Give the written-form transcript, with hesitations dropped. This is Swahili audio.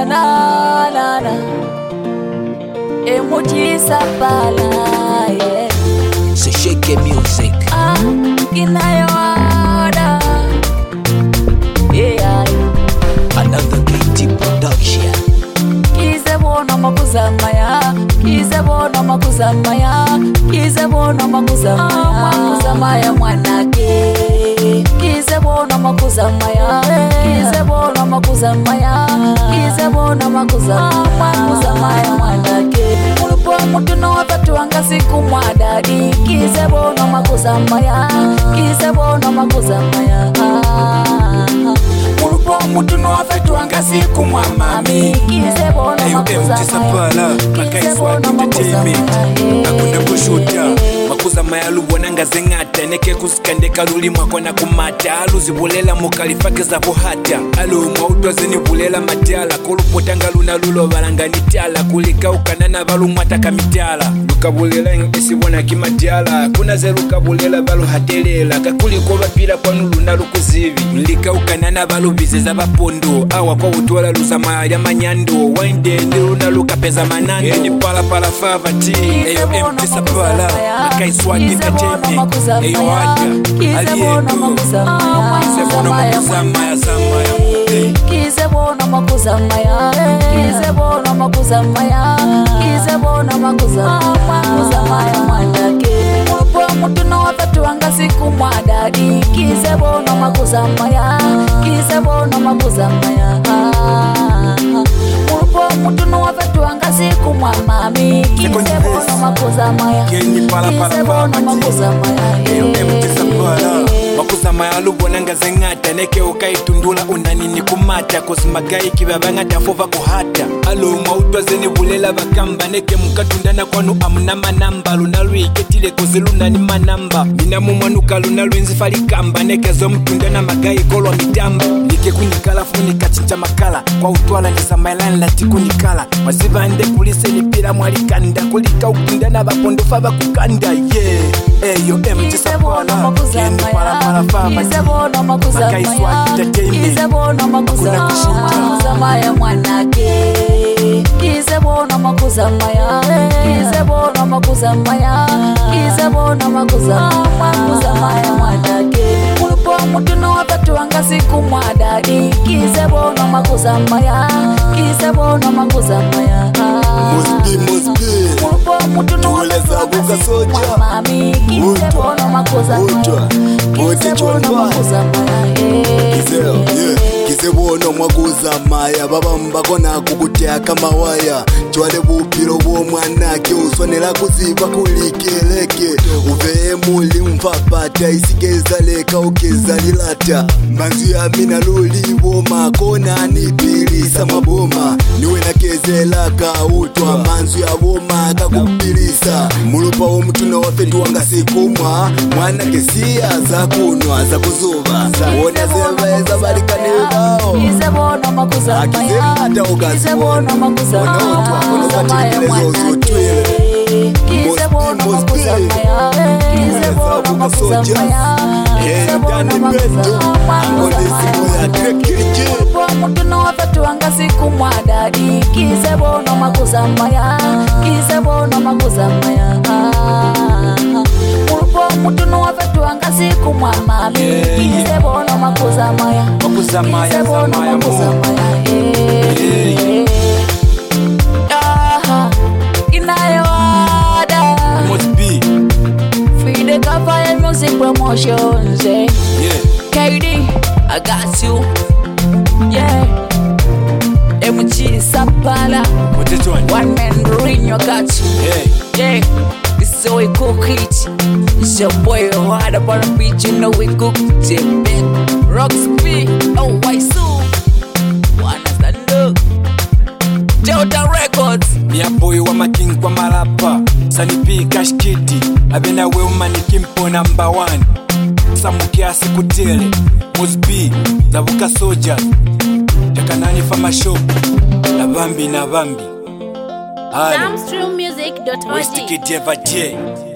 na na na. Emojisa pala, yeah. C'est Shake Music. Inayowada, yeah. Another KT production. Kizebono makuzamaya, kizebono makuzamaya, kizebono makuzamaya, makuzamaya mwanake. Kizebono makuzamaya, kizebono makuzamaya, kizebono makuzamaya, makuzamaya mwanake. Mulupo mutuno watatu wanga siku mwadadi. Kizebono makuzamaya, kizebono makuzamaya. Mulupo mutuno watatu wanga siku mwamami. Kizebono makuzamaya, kizebono makuzamaya. Akunda kushuta makuzamaya lubonanga zengata neke kusikandeka luli mwakona kumata aluzibulela mukalifake za buhata alo mwautwa zeni bulela matala kolupotanga luna lulo balanganitala kulika ukanana balu mwataka mitala lukabulela esibona kimatala kuna ze lukabulela balu hatelela kakuliko bapira kwa nuluna lukuzivi lika ukanana balu bizeza bapondo awa kwa utwala luzama ya manyando wende ndi luna lukapeza manando eni pala pala favati eyo empty sapala Kaiswa entertainment eyo hata aliyeko Kizebono makuzamaya zamaya Kizebono makuzamaya, kizebono makuzamaya, kizebono makuzamaya mwanake. Mulupo mutuno watatu wanga siku mwadadi. Kizebono makuzamaya, kizebono makuzamaya. Mulupo mutuno watatu wanga siku mwamami. Kizebono makuzamaya, kizebono makuzamaya. Makuzamaya lubonanga zengata neke ukaitundula unanini kumata kosimagai kibabanga tafova kuhata alo mwautwa zeni bulela bakamba neke mukatundana kwanu amuna manamba lunalwiketile koziluna ni manamba minamu mwanuka lunalwinzi falikamba neke zo mtundana magai kolwa mitamba like kunikala funika chincha makala kwa utwala nisamailani lati kunikala mazibande polise nipira mwalikanda kulika ukundana bapondofa bakukanda eyo emtisapala keni para fama Kizebono makuzamaya, kizebono makuzamaya mwanake. Kizebono makuzamaya, kizebono makuzamaya, kizebono makuzamaya mwanake. Mulupo mutuno watatu wanga siku mwadadi. Kizebono makuzamaya, kizebono makuzamaya. Mulupo mutuno watatu wanga siku mwamami. Kizebono makuzamaya, kizebono makuzamaya. Kizebono makuzamaya babamba kona kukutea kama waya chwale bupiro bwo mwanake usonera kuziba kulikeleke uveye muli mfapata isigeza leka ukeza lilata manzi ya mina lulibo makona nipilisa maboma niwe nakezela kautwa manzi ya boma kakupilisa mulupa omutuno wafetu wanga sikumwa mwanake siya za kunwa za kuzuba wona zeva eza balikane bao Kizebono makuzamaya, kizebono makuzamaya mwanake. Kizebono makuzamaya, kizebono makuzamaya, kizebono makuzamaya. Mulupo mutuno watatu wanga siku mwadadi. Kizebono makuzamaya, kizebono makuzamaya. Mulupo mutuno watatu wanga siku mwamami. Kizebono makuzamaya, kizebono makuzamaya. Inayowada must be Free the Kafaya Music Promotions, eh? yeah KD, I got you. Yeah. MG Sapala, what is one one man ring, I got you. hey Yeah. This is how we cook it. It's your boy hard up on the beach, you know we cook it. Rocks B, oh why so? Understand look. Delta Records. Mia boy wa making kwa marapa Sanipi kashkiti Abena we umani kimpo number 1 Samukiasi kutele Mosby Zabuka Soldiers Jakanani Fama Shop Na Bambi Samstrummusic.org. Westiki Deva J